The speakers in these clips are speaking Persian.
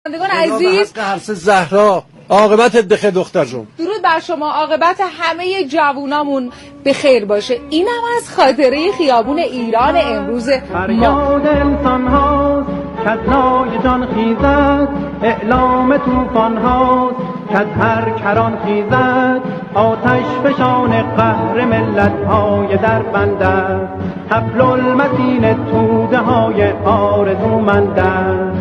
بندگان عزیز، حق هرس زهرا، عاقبتت بخیر دختر جون. درود بر شما، عاقبت همه جوونامون بخیر باشه. اینم از خاطره خیابون ایران امروز ما. فریاد انسان هاست که نای جان خیزد، اعلام توفان هاست که هر کران خیزد، آتش فشان قهر ملت های در بنده، حبل المتین توده های آرزومنده.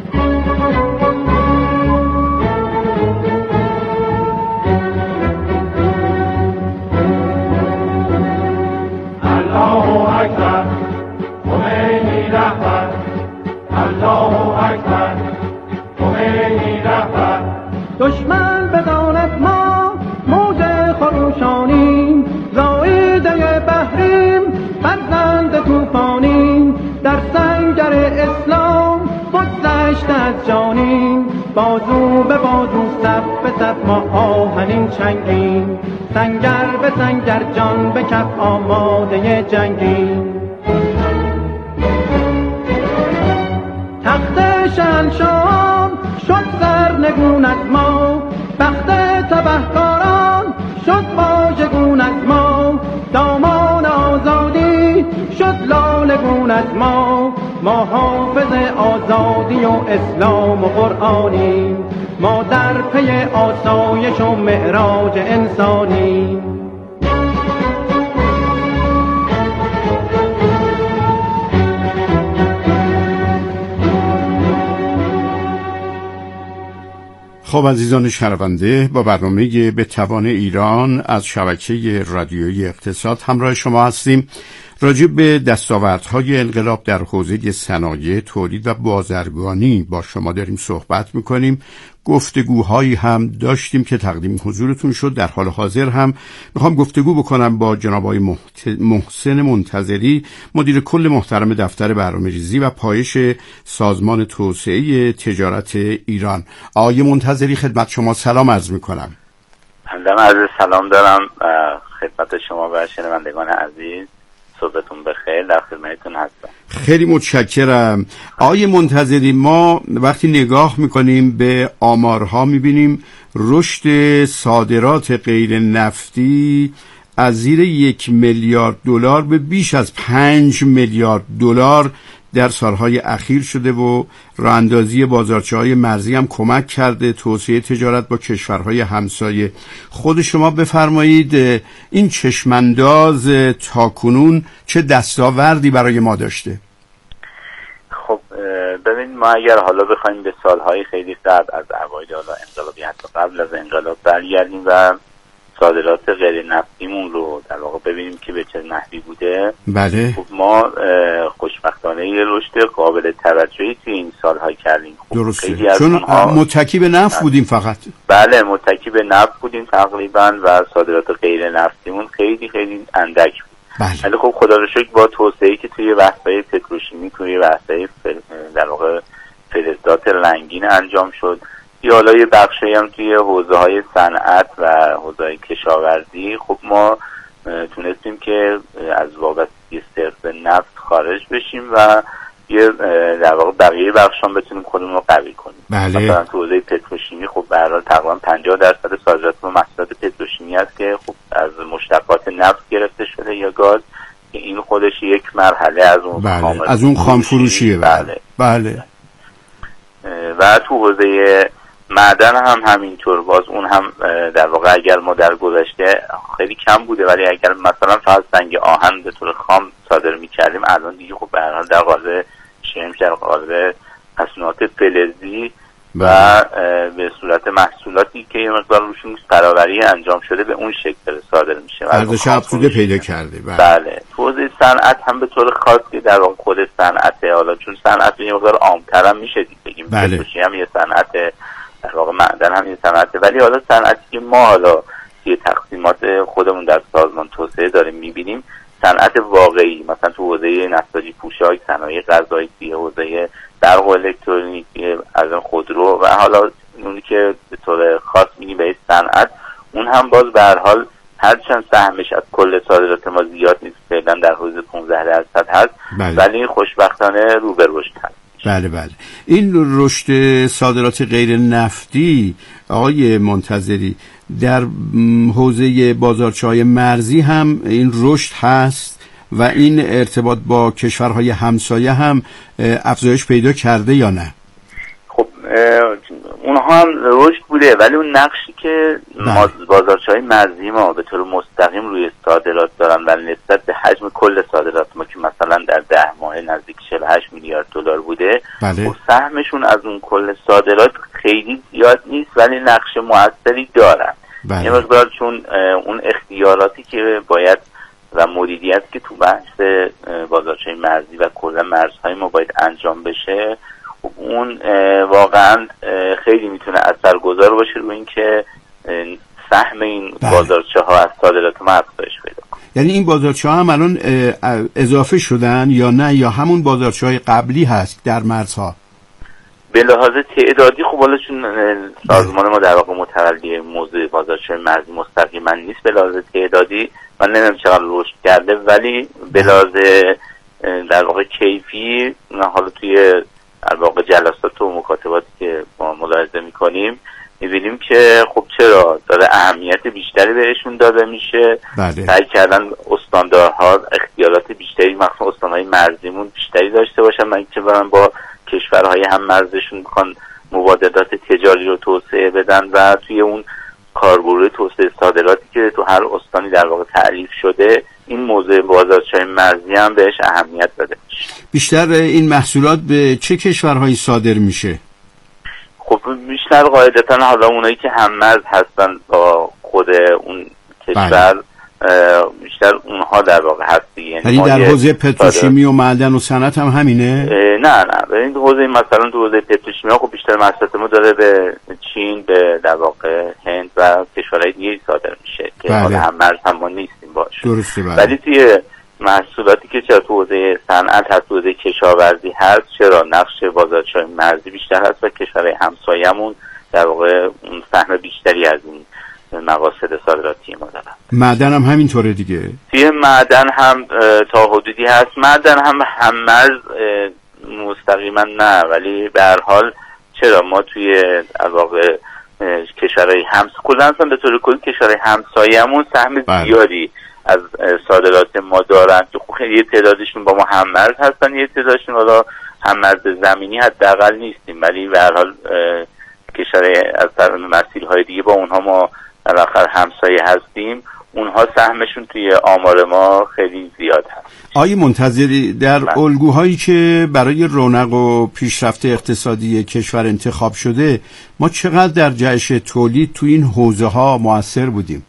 الله اکبر خمینی رهبر، الله اکبر خمینی رهبر. دشمن بداند ما موج خروشانیم، زایده بحریم فرزند توفانیم، در سنگر اسلام بگذشت از جانیم، بازو به بازو صف به صف ما آهنین چنگیم، سنگر به سنگر جان به کف آماده جنگیم. تخت شهنشاهان شد سرنگون از ما، بخت تبهکاران شد واژگون از ما، دامان آزادی شد لالگون از ما، ما حافظ آزادی و اسلام و قرآنیم، ما در پی آسایش و معراج انسانیم. خب عزیزان شنونده، با برنامه به توان ایران از شبکه رادیویی اقتصاد همراه شما هستیم. راجع به دستاوردهای انقلاب در حوزه صنایع، تولید و بازرگانی با شما داریم صحبت میکنیم. گفتگوهایی هم داشتیم که تقدیم حضورتون شد. در حال حاضر هم میخوام گفتگو بکنم با جناب آقای محسن منتظری، مدیر کل محترم دفتر برنامه‌ریزی و پایش سازمان توسعه تجارت ایران. آقای منتظری، خدمت شما سلام عرض میکنم. همدم عرض سلام دارم خدمت شما و شنوندگان عزیز. صبحتون بخیر، در خدمتتون هستم. خیلی متشکرم. آقای منتظری، ما وقتی نگاه میکنیم به آمارها میبینیم رشد صادرات غیر نفتی از زیر 1 میلیارد دلار به بیش از 5 میلیارد دلار در سالهای اخیر شده و راه اندازی بازارچه‌های مرزی هم کمک کرده توسعه تجارت با کشورهای همسایه. خود شما بفرمایید این چشمانداز تاکنون چه دستاوردی برای ما داشته؟ خب ببین، ما اگر حالا بخوایم به سالهای خیلی قبل از اوایل حالا انقلابی، حتی قبل از انقلاب برگردیم و صادرات غیر نفتیمون رو در واقع ببینیم که به چه نحوی بوده. بله. خب ما خوشبختانه یه رشد قابل توجهی توی این سالها کردیم. خب درسته، چون متکی به نفت بودیم فقط. بله، متکی به نفت بودیم تقریبا و صادرات غیر نفتیمون خیلی خیلی اندک بود. بله. ولی خب خدا رو شکر با توسعه‌ای که توی وسایل پتروشیمی، توی وسایل در واقع فلزات رنگین انجام شد، یا حالا یه بخشی هم توی حوزه‌های صنعت و حوزه‌های کشاورزی، خب ما تونستیم که از وابستگی صرف نفت خارج بشیم و یه در واقع بقیه بخشام بتونیم خودمون رو قوی کنیم. بله. مثلا تو حوزه پتروشیمی خب به هر حال تقریبا 50% صادرات ما محصولات پتروشیمی است که خب از مشتقات نفت گرفته شده یا گاز، که این خودش یک مرحله از اون بله. از اون خام فروشیه. بله. بله. و تو حوزه معدن هم همینطور، باز اون هم در واقع اگر ما در گذشته خیلی کم بوده، ولی اگر مثلا فقط سنگ آهن به طور خام صادر می‌کردیم، الان دیگه خب به هر حال در قالب شمش، در قالب مصنوعات فلزی و به صورت محصولاتی که یه مقدار روشون فراوری انجام شده به اون شکل صادر میشه، ارزش افزوده پیدا کرده. بله. تو حوزه صنعت هم به طور خاصی در واقع خود صنعت، حالا چون صنعت یه مقدار عام‌تر هم میشه بگیم، پتروشیمی هم یه صنعت، در واقع معدن هم یه صنعته، ولی حالا صنعتی که ما حالا یه تقسیمات خودمون در سازمان توسعه داریم میبینیم، صنعت واقعی، مثلا تو حوزه نساجی پوشاک، صنایع غذایی، حوزه برق و الکترونیک، از خودرو و حالا اونی که به طور خاص میگیم به صنعت، اون هم باز به هر حال هرچند سهمش از کل صادرات ما زیاد نیست، فعلا در حدود 15% هست، ولی خوشبختانه رو به رشد هست. بله بله. این رشد صادرات غیر نفتی آقای منتظری در حوزه بازارچه‌های مرزی هم این رشد هست و این ارتباط با کشورهای همسایه هم افزایش پیدا کرده یا نه؟ خب اونها هم رشد بوده، ولی اون نقشی که بازارچه‌های مرزی ما به طور مستقیم روی صادرات دارن و نسبت به حجم کل صادرات ما که مثلا در 10 ماه نزدیک 48 میلیارد دلار بوده، بله. و سهمشون از اون کل صادرات خیلی زیاد نیست ولی نقش موثری دارن. بله. یه مقدار چون اون اختیاراتی که باید و مدیریت که تو بحث بازارچه‌های مرزی و کلا مرزهای ما باید انجام بشه، اون واقعا خیلی میتونه اثرگذار باشه روی این که سهم این بازارچه‌ها از صادرات ما افزایش پیدا کنه. یعنی این بازارچه‌ها هم الان اضافه شدن یا نه، یا همون بازارچه‌های قبلی هست در مرزها؟ به لحاظ تعدادی خب حالا چون سازمان ما در واقع متولی موضوع بازارچه مرزی مستقیما نیست، به لحاظ تعدادی من نمیدونم چقدر رشد کرده، ولی به لحاظ در واقع کیفی حالا توی در واقع جلسات و مکاتباتی که ما ملاحظه میکنیم میبینیم که خب چرا داره اهمیت بیشتری بهشون داده میشه. سعی کردن استاندارها اختیارات بیشتری مخصوصا استانهای مرزیمون بیشتری داشته باشن و اینکه برن با کشورهای هم مرزشون بخوان مبادلات تجاری رو توسعه بدن و توی اون کارگروه توسعه صادراتی که تو هر استانی در واقع تعریف شده این موضوع بازارچه‌های مرزی هم بهش اهمیت داده میشه. بیشتر این محصولات به چه کشورهایی صادر میشه؟ خب بیشتر قاعدتا حالا اونایی که هم مرز هستن با خود اون کشور بیشتر اونها در واقع هست دیگه. یعنی در حوزه پتروشیمی و معدن و صنعت هم همینه؟ نه این حوزه مثلا تو حوزه پتروشیمی خب بیشتر محصولات ما داره به چین، به در واقع هند و کشورهای دیگه صادر میشه که حالا هم مرز هم ما نیستیم باشه. درسته. ولی توی محصولاتی که چرا تو حوزه صنعت هست، تو حوزه کشاورزی هست، چرا نقش بازارچه‌های مرزی بیشتر هست و کشورهای همسایه‌مون در واقع اون سهم بیشتری از این مقاصد صادراتی ما دارن. معدن هم همینطوره دیگه. توی معدن هم تا حدودی هست. معدن هم مرز مستقیما نه، ولی به هر حال چرا ما توی در واقع کشورهای کلا اصلا به طور کلی کشورهای همسایه‌مون سهم زیادی از صادرات ما دارن که خیلی تعدادشون با ما هم مرز هستن، یه تعدادشون حالا هم مرز زمینی حداقل نیستیم، ولی به هر حال کشورهای از مسیرهای دیگه با اونها ما در آخر همسایه هستیم، اونها سهمشون توی آمار ما خیلی زیاد هست. آقای منتظری، در الگوهایی که برای رونق و پیشرفت اقتصادی کشور انتخاب شده ما چقدر در جهش تولید توی این حوزه ها مؤثر بودیم؟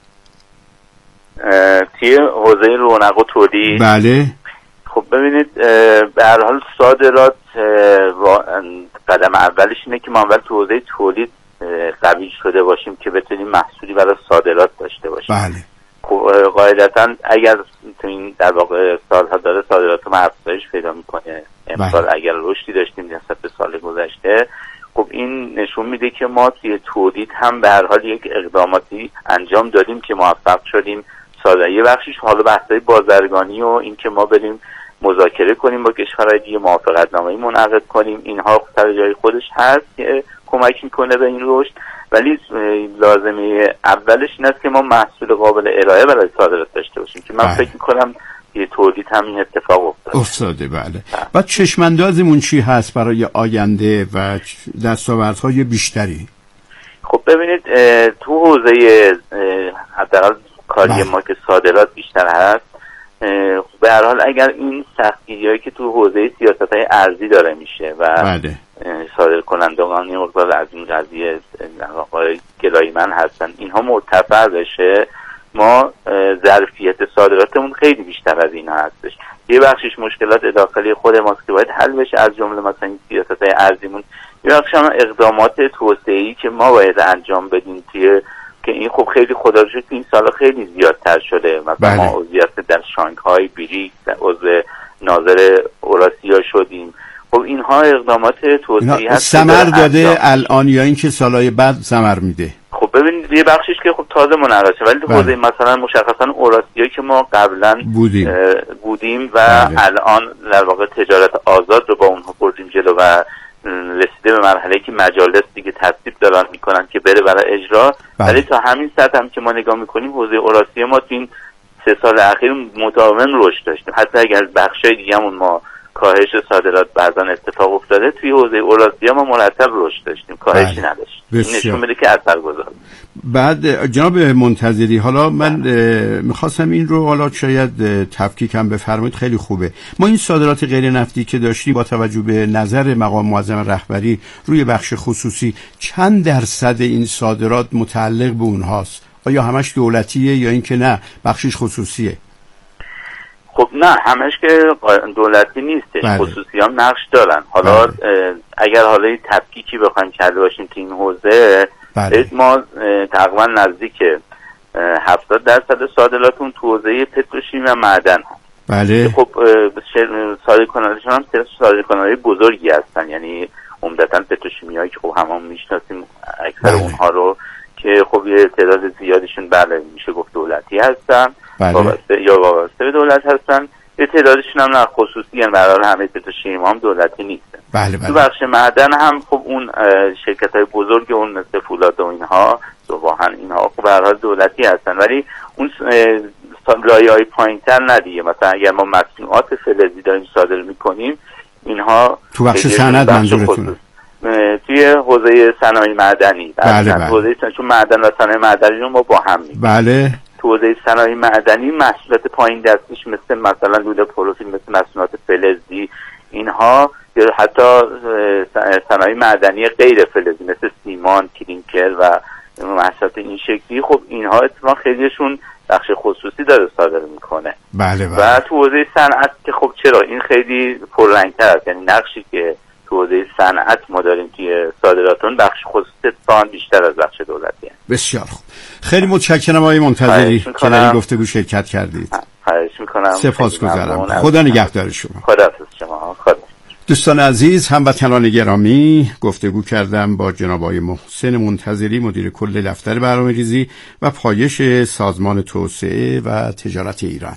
توی حوزه رونق و تولید؟ بله. خب ببینید به هر حال صادرات قدم اولش اینه که ما اول تو حوزه تولید قوی شده باشیم که بتونیم محصولی برای صادرات داشته باشیم. بله. قاعدتا اگر تو این در واقع سالها داره صادرات ما افزایش پیدا میکنه، امسال اگر رشدی داشتیم نسبت به سال گذشته، خب این نشون میده که ما توی تولید هم به هر حال یک اقداماتی انجام دادیم که موفق شدیم یه بخشش حالا بحثای بازرگانی و این که ما بریم مذاکره کنیم با کشورهای دیگه، موافقتنامه‌ای منعقد کنیم، اینها سر جای خودش هست که کمک میکنه به این رشد، ولی لازمه اولش این است که ما محصول قابل ارائه برای صادرات داشته باشیم که من فکر میکنم یه تولید هم این اتفاق افتاده. بله. بعد چشماندازمون چی هست برای آینده و دستاوردهای بیشتری؟ خب ببینید تو حوزه حداقل کاری ما که صادرات بیشتر هست، به هر حال اگر این سختگیری‌هایی که تو حوزه سیاست‌های ارزی داره میشه و صادر کنندگان یه مقدار از این قضیه گلایمن هستن، اینها مرتفع بشه، ما ظرفیت صادراتمون خیلی بیشتر از اینها هستش. یه بخشش مشکلات داخلی خود ماست که باید حل بشه، از جمله مثلا این سیاست‌های ارزیمون، یه بخش هم اقدامات توسعه‌ای که ما باید انجام بدیم توی که این خب خیلی خدا رو شکر این سالا خیلی زیادتر شده. مثلا ما عضویت در شانگهای بریکس، عضو ناظر اوراسیا شدیم. خب اینها اقدامات توسعه‌ای هست ثمر داده الان یا اینکه سالهای بعد ثمر میده؟ خب خب ببینید یه بخشش که خب تازه مناقشه، ولی تو حوزه مثلا مشخصا اوراسیا که ما قبلا بودیم و الان در واقع تجارت آزاد رو با اونها بردیم جلو و رسیده به مرحله که مجالس دیگه تصویب دارن میکنن که بره برای اجرا. ولی تا همین سطح هم که ما نگاه میکنیم حوزه اوراسیا ما تو این 3 سال اخیر مداوم رشد داشتیم، حتی اگر بخشای دیگه همون ما کاهش صادرات بعضا اتفاق افتاده، توی حوزه اوراسیا ما مرتب رشد داشتیم، کاهشی نداشتیم. نشون میده که اثرگذار. بعد جناب منتظری، حالا من میخواستم این رو حالا شاید تفکیکم بفرمایید، خیلی خوبه. ما این صادرات غیر نفتی که داشتیم با توجه به نظر مقام معظم رهبری روی بخش خصوصی، چند درصد این صادرات متعلق به اونهاست؟ آیا همش دولتیه یا اینکه نه بخشش خصوصیه؟ خب نه، همش که دولتی نیستش، خصوصی هم نقش دارن. حالا اگر حالا تفکیکی بخوایم کرده باشیم تو این حوزه، ما تقریبا نزدیک 70% صادراتون تو حوزه پتروشیمی و معدن هست. بله. خب صادرکننده‌شون هم صادرکننده بزرگی هستن، یعنی عمدتاً پتروشیمیایی که خب همون میشناسیم اکثر اونها رو، که خب یه تعداد زیادشون بله میشه گفت دولتی هستن، وابسته به دولت هستن. یه تعدادشون هم نه خصوصی هستن، برای همه پتروشیمی هم دولتی نیستن. تو بخش معدن هم خب اون شرکت‌های بزرگ اون مثل فولاد و اینها واقعا اینها خب به هر حال دولتی هستن، ولی اون لایه‌های پایین‌تر ندیگه. مثلا اگر ما مصنوعات فلزی داریم صادر می‌کنیم، اینها تو بخش صنعت منظورتونه؟ توی حوزه صنایع معدنی. حوزه چون معدن و صنایع معدنی رو ما با هم می‌گیم. بله. تو حوزه صنایع معدنی محصولات پایین دستیش مثلا لوله پروفیل، مثل مصنوعات فلزی اینها، یا حتی صنایع معدنی غیر فلزی مثل سیمان، کلینکر و محصولات این شکلی، خب اینها اتفاقا خیلیشون بخش خصوصی داره صادر میکنه. بله. و تو حوزه صنعت که خب چرا این خیلی پررنگ‌تر است، یعنی نقشی که تو حوزه صنعت ما داریم توی صادراتون بخش خصوصی اتفاقا بیشتر از بخش دولتی هست. بسیار خوب، خیلی متشکرم آقای منتظری که در این گفتگو شرکت کردید. خواهش میکنم. سپاسگزارم. خدا نگهدار شما. خداحافظ شما. خدا. دوستان عزیز، هموطنان گرامی، گفتگو کردم با جناب آقای محسن منتظری، مدیر کل دفتر برنامه‌ریزی و پایش سازمان توسعه و تجارت ایران.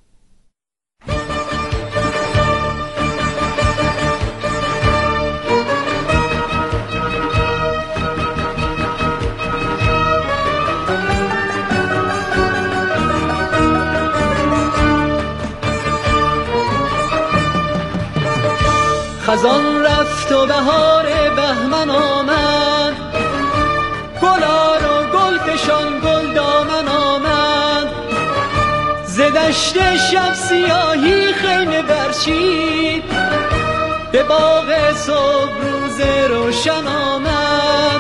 خزان رفت و بهار بهمن آمد، گلار و گل فشان گل دامن آمد، ز دشت شب سیاهی خیمه برچید، به باغ صبح روز روشن آمد.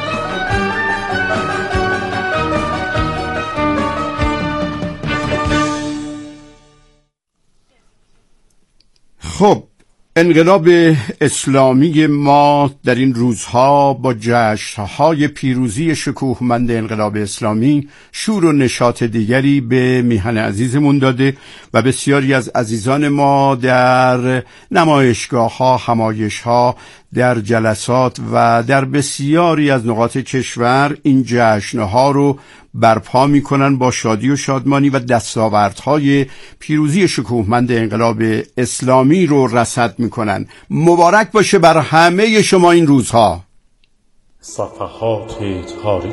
خب، انقلاب اسلامی ما در این روزها با جشن‌های پیروزی شکوهمند انقلاب اسلامی شور و نشاط دیگری به میهن عزیزمون داده و بسیاری از عزیزان ما در نمایشگاه‌ها، همایش‌ها، در جلسات و در بسیاری از نقاط کشور این جشن‌ها رو برپا میکنن، با شادی و شادمانی و دستاوردهای پیروزی شکوهمند انقلاب اسلامی رو رصد میکنن. مبارک باشه بر همه شما این روزها. صفحات تاریخ.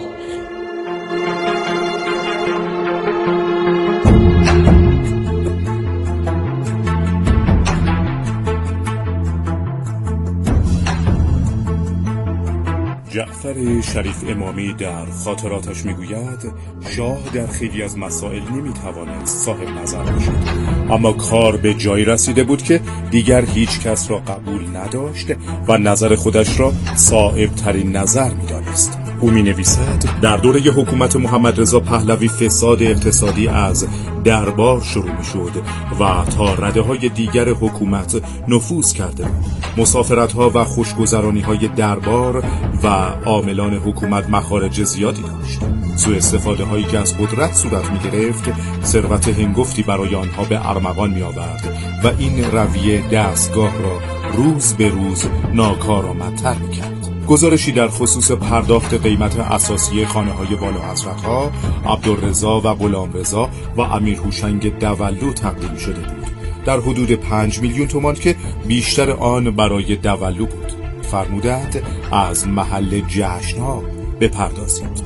جعفر شریف امامی در خاطراتش میگوید شاه در خیلی از مسائل نمیتوانست صاحب نظر باشد، اما کار به جایی رسیده بود که دیگر هیچ کس را قبول نداشت و نظر خودش را صائب ترین نظر میدانست. او می نویسد در دوره حکومت محمد رضا پهلوی فساد اقتصادی از دربار شروع می شد و تا رده های دیگر حکومت نفوذ کرده بود. مسافرت ها و خوشگذرانی های دربار و عاملان حکومت مخارج زیادی داشت. سوء استفاده هایی که از قدرت صورت می گرفت ثروت هنگفتی برای آنها به ارمغان می آورد و این رویه دستگاه را روز به روز ناکارآمدتر می کرد. گزارشی در خصوص پرداخت قیمت اساسی خانه‌های والاحضرت‌ها عبدالرضا و غلامرضا و امیر هوشنگ دولو تقدیم شده بود، در حدود 5 میلیون تومان که بیشتر آن برای دولو بود. فرمودند از محل جشن‌ها بپردازید.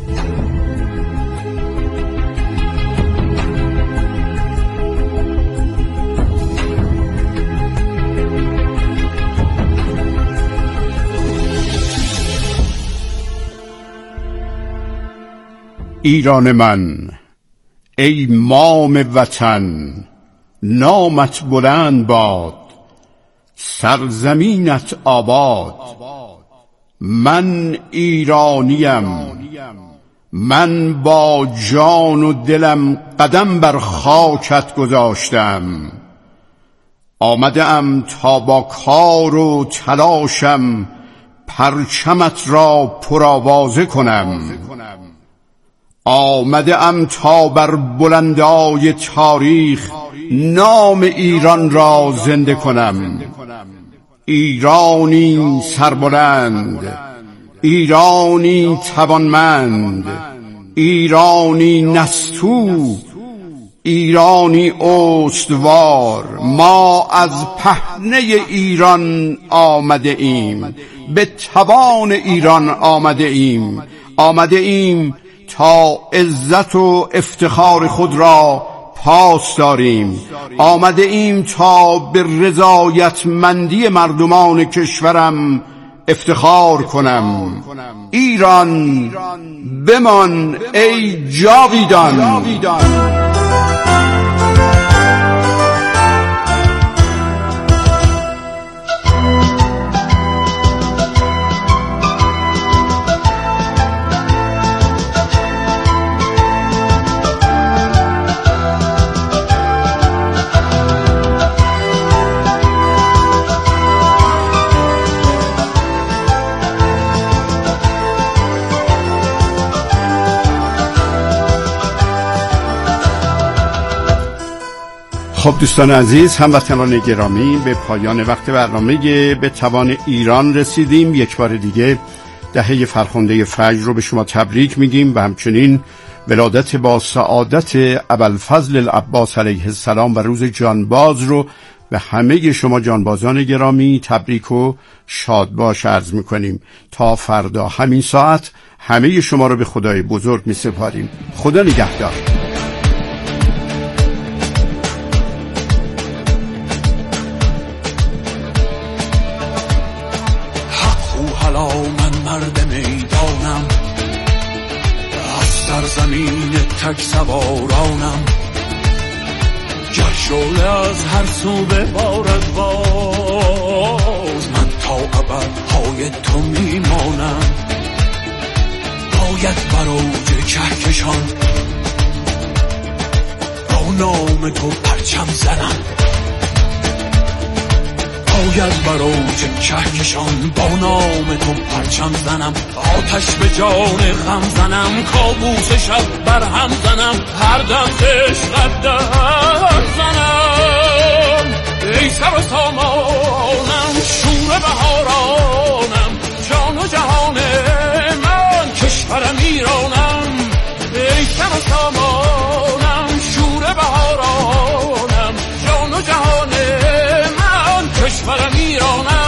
ایران من، ای مام وطن، نامت بلند باد، سرزمینت آباد. من ایرانیم، من با جان و دلم قدم بر خاکت گذاشتم. آمدم تا با کار و تلاشم پرچمت را پرآوازه کنم. آمدم تا بر بلندای تاریخ نام ایران را زنده کنم. ایرانی سربلند، ایرانی توانمند، ایرانی نستو، ایرانی استوار. ما از پهنه ایران آمده ایم، به توان ایران آمده ایم. آمده ایم تا عزت و افتخار خود را پاس داریم. آمده ایم تا به رضایتمندی مردمان کشورم افتخار کنم. ایران بمان ای جاویدان. خب دوستان عزیز، هموطنان گرامی، به پایان وقت برنامه به توان ایران رسیدیم. یک بار دیگه دهه فرخنده فجر رو به شما تبریک میگیم و همچنین ولادت با سعادت ابوالفضل العباس علیه السلام و روز جانباز رو به همه شما جانبازان گرامی تبریک و شادباش عرض میکنیم. تا فردا همین ساعت همه شما رو به خدای بزرگ میسپاریم. خدا نگهدار. من مرد میدانم، از سرزمین تک سوارانم. گر شعله از هر سو ببارد باز، من تا ابد پای تو میمانم. باید بر اوج کهکشان با نام تو پرچم زنم. باید بر اوج کهکشان با نام تو پرچم زنم. آتش به جان غم زنم، کابوس شب بر هم زنم. هر دم عشقت در زنم. ای سر و سامانم، شور بهارانم، جان و جهان من، کشورم ایرانم. ای سر و سامانم، شور بهارانم، جان و جهان کشورم ایرانم.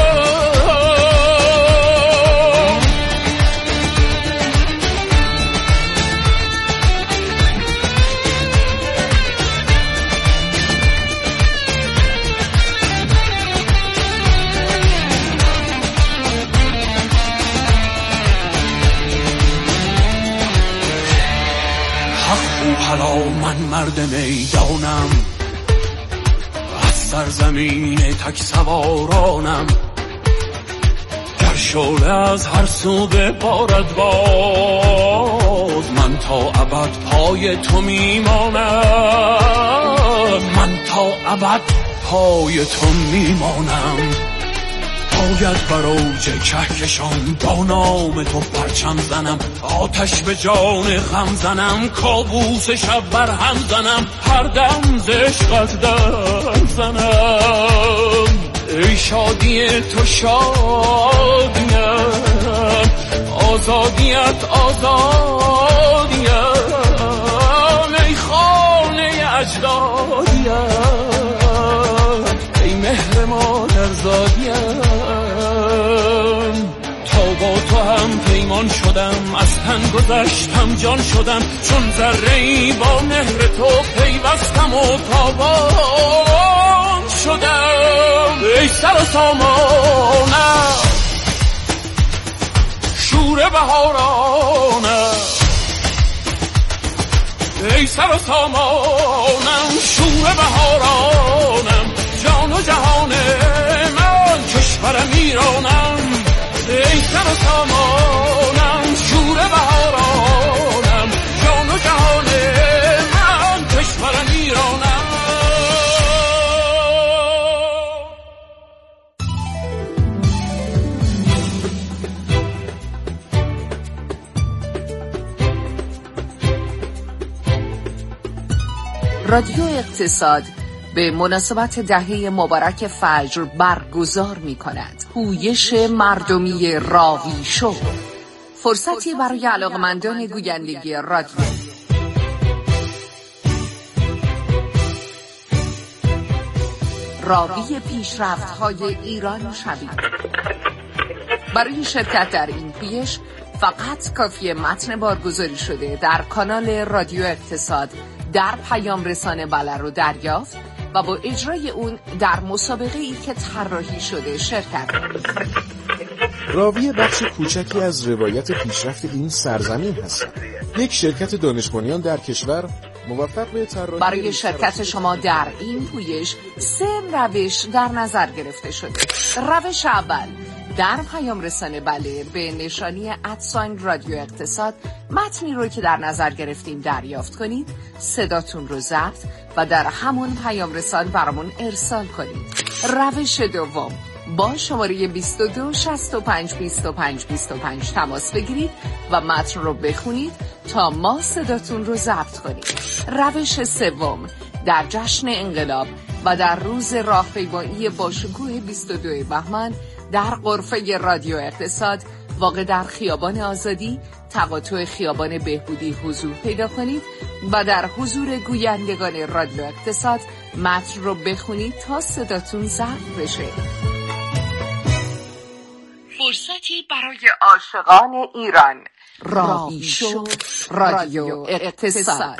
حق و حلا من مرد میدانم، سرزمین تک سوارانم. گر شعله از هر سو ببارد باز، من تا ابد پای تو میمانم. من تا ابد پای تو میمانم. باید بر اوج کهکشان با نام تو پرچم زنم. آتش به جان غم زنم، کابوس شب بر هم زنم. هر دم ز عشقت در زنم. ای شادی تو شادیم، آزادیت آزادیم، ای خانه اجدادیم، ای مهر مادرزادیم. تا با تو هم پیمان شدم، از تن گذشتم جان شدم، چون ذره‌ای با مهر تو پیوستم و تابان شدم. ای سر و سامانم، شور بهارانم، ای سر و سامانم، شور بهارانم، جان و جهان من، کشورم ایرانم. ای سر و سامانم، شور بهارانم، جان و جهان من، کشورم ایرانم. رادیو اقتصاد به مناسبت دهه مبارک فجر برگزار می کند پویش مردمی راوی شو، فرصتی برای علاقمندان گویندگی رادیو. راوی پیشرفت‌های ایران شوید. برای شرکت در این پویش فقط کافیه متن بارگذاری شده در کانال رادیو اقتصاد در پیام رسانه بله رو دریافت و با اجرای اون در مسابقه ای که طراحی شده شرکت کنید. راوی بخش کوچکی از روایت پیشرفت این سرزمین هستند. یک شرکت دانش بنیان در کشور موفق به طراحی. برای شرکت شما در این پویش 3 روش در نظر گرفته شده. روش اول، در پیام رسانه بله به نشانی @رادیو اقتصاد متنی رو که در نظر گرفتیم دریافت کنید، صداتون رو ضبط و در همون پیام رسان برامون ارسال کنید. روش دوم، با شماره 22 65 25 25 تماس بگیرید و متن رو بخونید تا ما صداتون رو ضبط کنیم. روش سوم، در جشن انقلاب و در روز راهپیمایی با شکوه 22 بهمن در غرفه رادیو اقتصاد واقع در خیابان آزادی تقاطع خیابان بهبودی حضور پیدا کنید و در حضور گویندگان رادیو اقتصاد متن رو بخونید تا صداتون ضبط بشه. فرصتی برای عاشقان ایران. راوی شو، رادیو اقتصاد.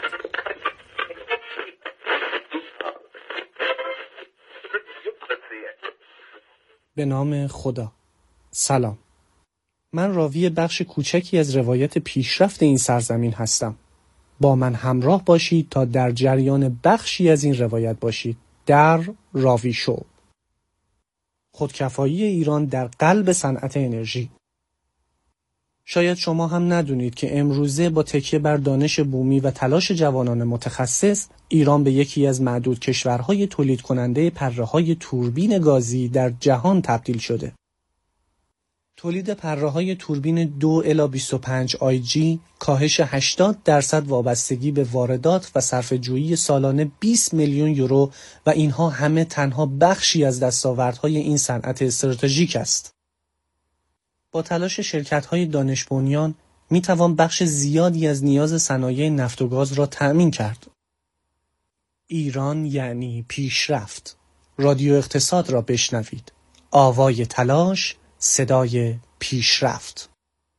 به نام خدا. سلام. من راوی بخش کوچکی از روایت پیشرفت این سرزمین هستم. با من همراه باشید تا در جریان بخشی از این روایت باشید در راوی شو. خودکفایی ایران در قلب صنعت انرژی. شاید شما هم ندونید که امروزه با تکیه بر دانش بومی و تلاش جوانان متخصص، ایران به یکی از معدود کشورهای تولید کننده پره‌های توربین گازی در جهان تبدیل شده. تولید پره‌های توربین 2 الی 25 آی کاهش 80% وابستگی به واردات و صرفه‌جویی سالانه 20 میلیون یورو و اینها همه تنها بخشی از دستاوردهای این صنعت استراتژیک است. با تلاش شرکت‌های دانش بنیان می‌توان بخش زیادی از نیاز صنایع نفت و گاز را تأمین کرد. ایران یعنی پیشرفت. رادیو اقتصاد را بشنوید. آوای تلاش، صدای پیشرفت.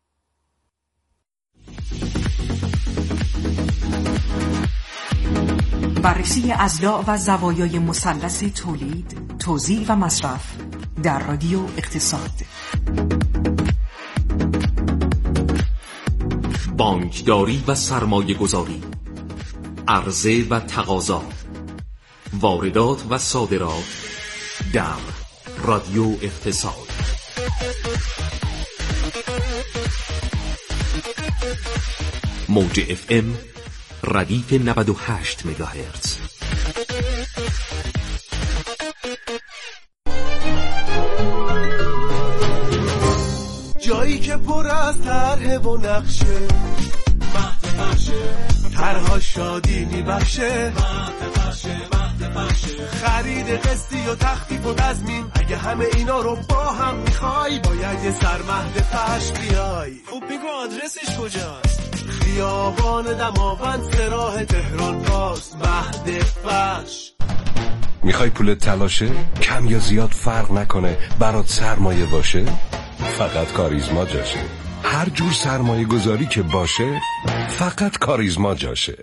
بررسی اضلاع و زوایای مثلث تولید، توزیع و مصرف در رادیو اقتصاد. بانکداری و سرمایه گذاری، عرضه و تقاضا، واردات و صادرات در رادیو اقتصاد. موج FM ردیف 98 مگاهرتز. جایی که پر از طرح و نقشه، مهد بخشه، طرها شادی میبخشه، مهد بخشه، مهد خرید قسطی و تخفیف و تضمین، اگه همه اینا رو با هم میخوای باید یه سرمهد فش بیای. خب بگو آدرسش کجاست؟ خیابان دماوند سراح تهران پاس مهد فش. میخوای پولت تلاشه؟ کم یا زیاد فرق نکنه، برات سرمایه باشه؟ فقط کاریزما جاشه. هر جور سرمایه گذاری که باشه فقط کاریزما جاشه.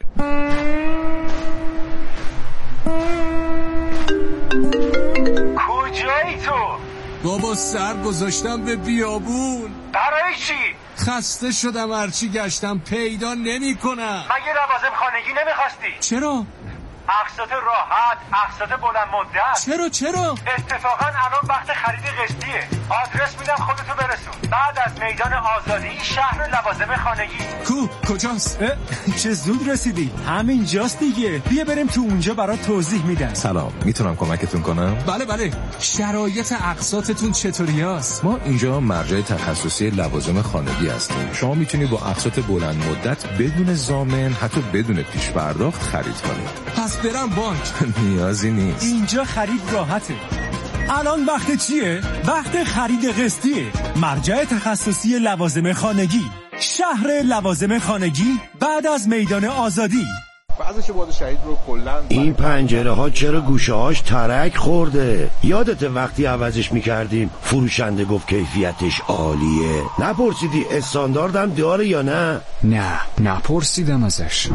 کجایی تو؟ بابا سر گذاشتم به بیابون. برای چی؟ خسته شدم، هرچی گشتم پیدا نمی کنم. مگه لوازم خانگی نمیخواستی؟ چرا؟ اقساط راحت، اقساط بلند مدت. چرا؟ اتفاقا الان وقت خرید قسطیه. آدرس میدم خودتو برسون. بعد از میدان آزادی شهر لوازم خانگی. کجاست؟ چه زود رسیدی؟ همینجاست دیگه. بیا بریم تو اونجا برات توضیح میدم. سلام، میتونم کمکتون کنم؟ بله. شرایط اقساطتون چطوری است؟ ما اینجا مرجع تخصصی لوازم خانگی هستیم. شما میتونی با اقساط بلند مدت بدون ضامن، حتی بدون پیش پرداخت خرید کنید. پس برم بانک؟ نیازی نیست. اینجا خرید راحته. الان وقت چیه؟ وقت خرید قسطیه. مرجع تخصصی لوازم خانگی، شهر لوازم خانگی بعد از میدان آزادی. بعضش باد شهید رو کلا این پنجره ها چرا گوشه هاش ترک خورده؟ یادت وقتی عوضش میکردیم فروشنده گفت کیفیتش عالیه؟ نپرسیدی استانداردم داره یا نه؟ نه نپرسیدم ازش.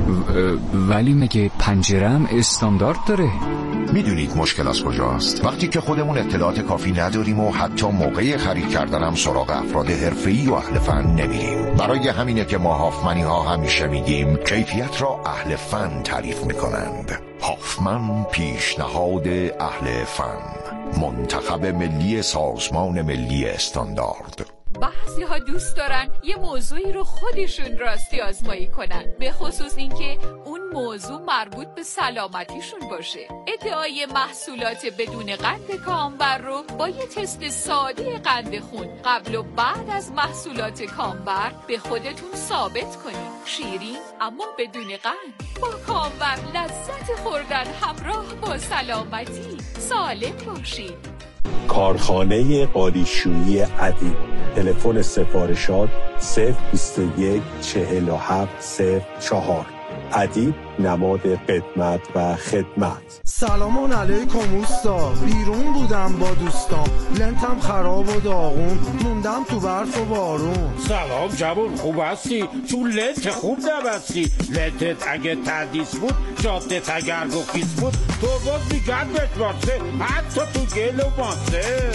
ولی مگه پنجره‌ام استاندارد داره؟ میدونید مشکل از کجاست؟ وقتی که خودمون اطلاعات کافی نداریم و حتی موقع خرید کردنم سراغ افراد حرفه‌ای و اهل فن نمیریم. برای همینه که ما هافمنی ها همیشه میگیم کیفیت را اهل فن تعریف میکنند. هافمن پیشنهاد اهل فن، منتخب ملی سازمان ملی استاندارد. بعضی ها دوست دارن یه موضوعی رو خودشون راستی آزمایی کنن، به خصوص اینکه اون موضوع مربوط به سلامتیشون باشه. ادعای محصولات بدون قند کامبر رو با یه تست ساده قند خون قبل و بعد از محصولات کامبر به خودتون ثابت کنید. شیرین اما بدون قند، با کامبر لذت خوردن همراه با سلامتی. سالم باشید. کارخانه قالیشویی ادیب. تلفن سفارشات 021 47 04. ادیب، نماد قدمت و خدمت. سلام علیکم اوستا. بیرون بودم با دوستام، لنتم خراب و داغون، موندم تو برف و بارون. سلام جوون، خوب هستی؟ چون لنت خوب نبستی. لنتت اگه تردیس بود، جادت اگر گفیز بود، تو باز میگن بتواسه، حتی تو گل و ماسه.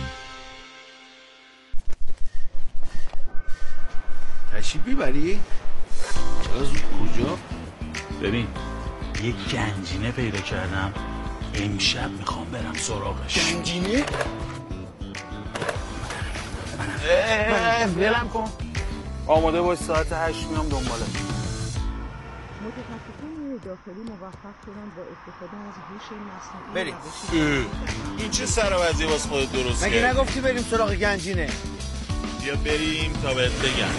تشریف میبری؟ چرا زود کجا؟ ببین یه گنجینه پیدا کردم، امشب میخوام برم سراغش. گنجینه؟ بلم کن. آماده باش، ساعت 8 میام دنباله. متخصصین داخلی موفق شدن با استفاده از هوش مصنوعی. بریم. این چه سروازی واسه خودت درست کردی؟ مگه نگفتی بریم سراغ گنجینه؟ بیا بریم تا بهت بگم.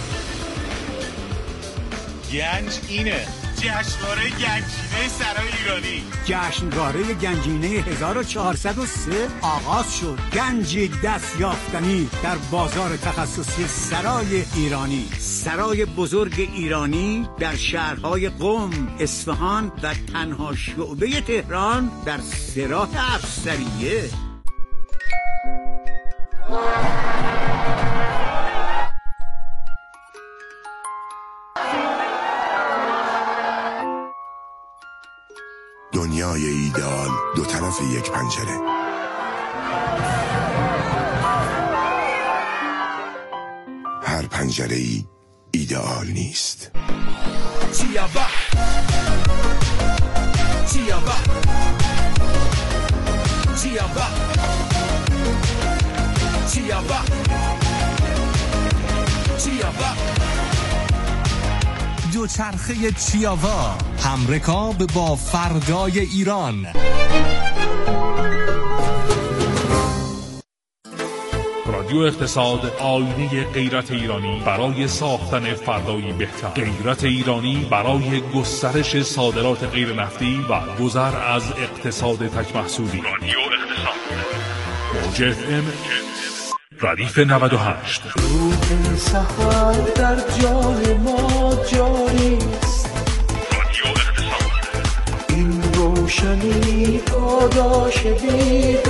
گنج اینه، جشنواره گنجینه سرای ایرانی. جشنواره گنجینه 1403 آغاز شد. گنجی دست یافتنی در بازار تخصصی سرای ایرانی. سرای بزرگ ایرانی در شهرهای قم، اصفهان و تنها شعبه تهران در سراح افسریه. دنیای ایدئال دو طرف یک پنجره. هر پنجره ای ایدئال نیست. چیابا چیابا چیابا چیابا چیابا دوچرخه چیاوا، همرکاب با فردای ایران. رادیو اقتصاد، آینه غیرت ایرانی برای ساختن فردایی بهتر. غیرت ایرانی برای گسترش صادرات غیر نفتی و گذر از اقتصاد تک محصولی. رادیو اقتصاد، موج FM ردیف 98. روح سحر در جان ما جاریست. رادیو اقتصاد، این روشنی پاداش بی